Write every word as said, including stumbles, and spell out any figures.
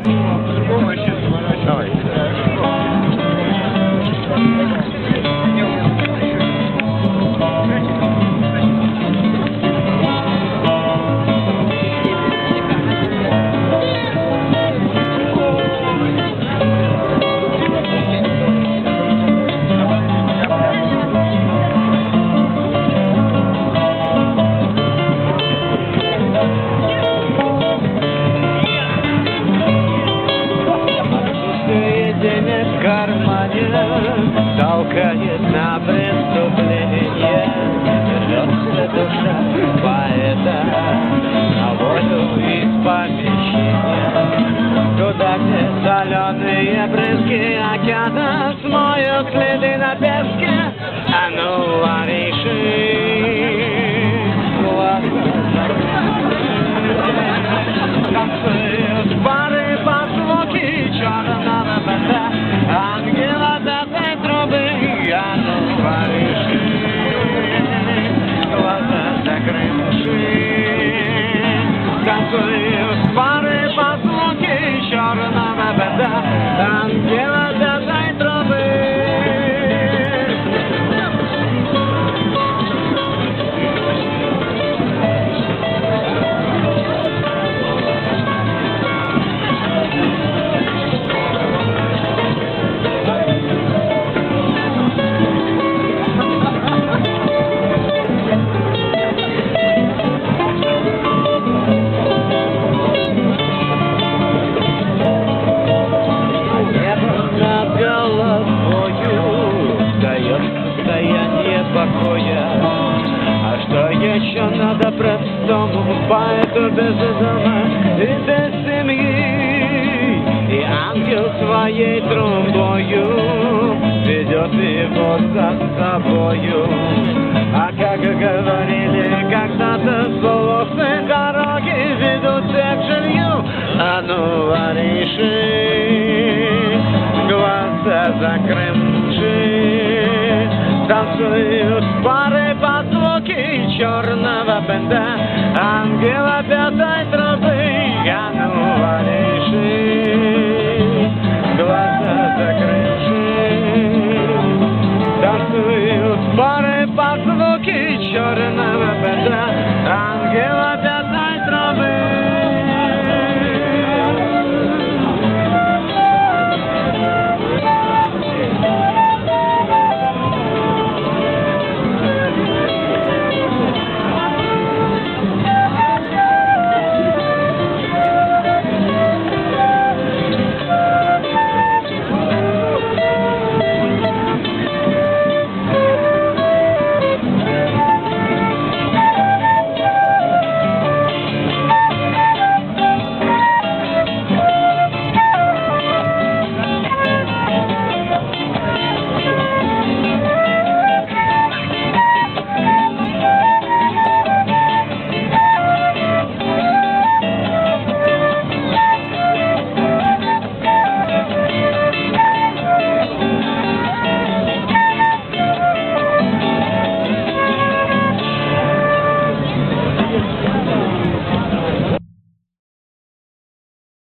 Давай. Денег в кармане толкает на преступление. Рвется душа поэта на волю из помещения. Туда, где соленые брызги океана смоют следы на песке. А ну, Ариши, танцуют пары под звуки черного бета. Ангела до этой трубы, а ну, Ариши, глаза закрывши. Танцуют пары под звуки черного бета. Ангела до этой трубы. А что еще надо простому поэту без дома и без семьи? И ангел своей трубою ведет его за собою. А как говорили когда-то, злостные дороги ведут к жилью. А ну, Ариши, глаза закрывши. Танцуют пары под звуки черного бенда. Ангела пятая.